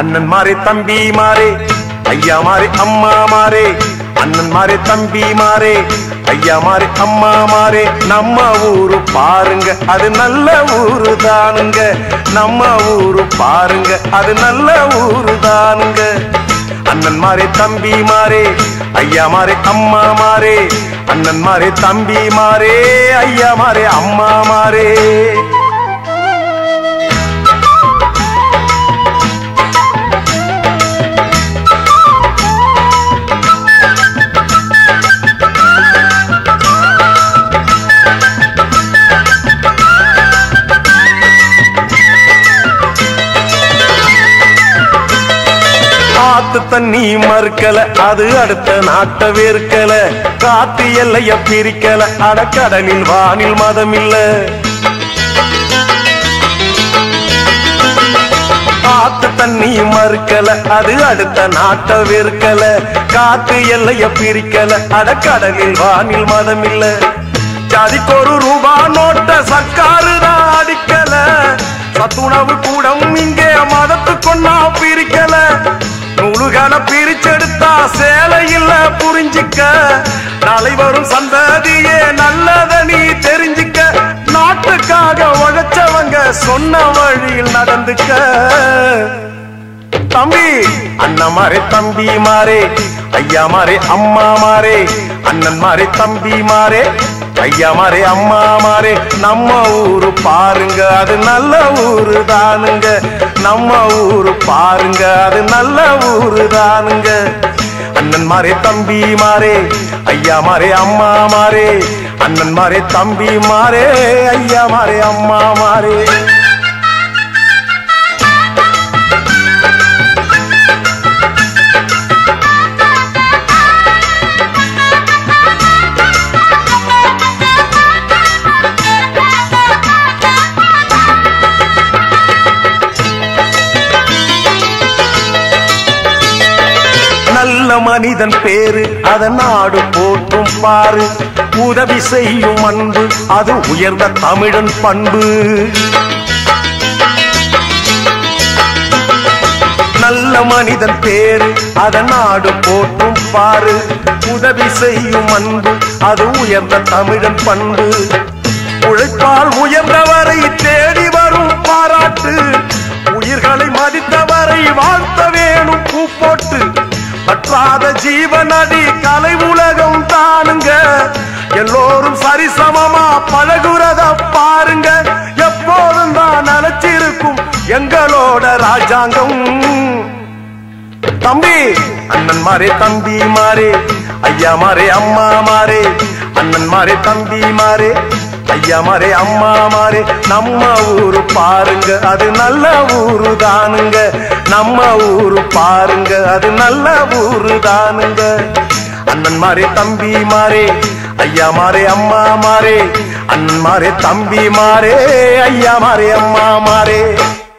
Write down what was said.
அண்ணன் மாறே தம்பி மாறே ஐயா மாறே அம்மா மாறே அண்ணன் மாறே தம்பி மாறே ஐயா மாறே அம்மா மாறே நம்ம ஊரு பாருங்க அது நல்ல ஊரு தானுங்க நம்ம ஊரு பாருங்க அது நல்ல ஊரு தானுங்க அண்ணன் மாறே தம்பி மாறே ஐயா மாறே அம்மா மாறே அண்ணன் மாறே தம்பி மாறே ஐயா மாறே அம்மா மாறே காத்து தண்ணி மறுக்கல அது அடுத்த நாட்ட வேர்க்கல காத்து எல்லைய பிரிக்கல அடக்கடலில் வானில் மதம் இல்ல காத்து தண்ணி மறுக்கல அது அடுத்த நாட்ட வேர்க்கல காத்து எல்லைய பிரிக்கல அடக்கடலில் வானில் மதம் இல்ல ஜாதிக்கொரு ரூபா நோட்ட சர்க்காருதான் அடிக்கல சத்துணவு கூடம் இங்கே மதத்து கொண்டா பிரிக்கல நூலுகளை பிரிச்செடுத்தா சேலை இல்ல புரிஞ்சிக்க நாளை வரும் சந்ததியே நல்லத நீ தெரிஞ்சிக்க நாட்டுக்காக உழைச்சவங்க சொன்ன வழியில் நடந்துக்க தம்பி அண்ணன் மாறே தம்பி மாறே ஐயா மாறே அம்மா மாறே அண்ணன் மாறே தம்பி மாறே ஐயா மாறே அம்மா மாறே நம்ம ஊரு பாருங்க அது நல்ல ஊரு தானுங்க நம்ம ஊரு பாருங்க அது நல்ல ஊரு தானுங்க அண்ணன் மாறே தம்பி மாறே ஐயா மாறே அம்மா மாறே அண்ணன் மாறே தம்பி மாறே ஐயா மாறே அம்மா மாறே நல்ல மனிதன் பேரு அத நாடு போற்றும் பாரு உதவி செய்யும் அன்பு அது உயர்ந்த தமிழன் பண்பு நல்ல மனிதன் பேரு அத நாடு போற்றும் பாரு உதவி செய்யும் அன்பு அது உயர்ந்த தமிழன் பண்பு உழைப்பால் உயர்ந்தவரை தேடி வரும் பாராட்டு உயிர்களை மதித்தவரை வாழ்த்த வேணும் பூ போட்டு பற்றாத ஜீவனடி கலை உலகம் தானுங்க எல்லோரும் சரிசமமா பழகுறத பாருங்க எப்போதும் தான் நினைச்சிருக்கும் எங்களோட ராஜாங்கம் தம்பி அண்ணன் மாறே தம்பி மாறே ஐயா மாறே அம்மா மாறே அண்ணன் மாறே தம்பி மாறே ஐயா மாறே அம்மா மாறே நம்ம ஊரு பாருங்க அது நல்ல ஊரு தானுங்க நம்ம ஊரு பாருங்க அது நல்ல ஊரு தானுங்க அண்ணன் மாறே தம்பி மாறே ஐயா மாறே அம்மா மாறே அண்ணன் மாறே தம்பி மாறே ஐயா மாறே அம்மா மாறே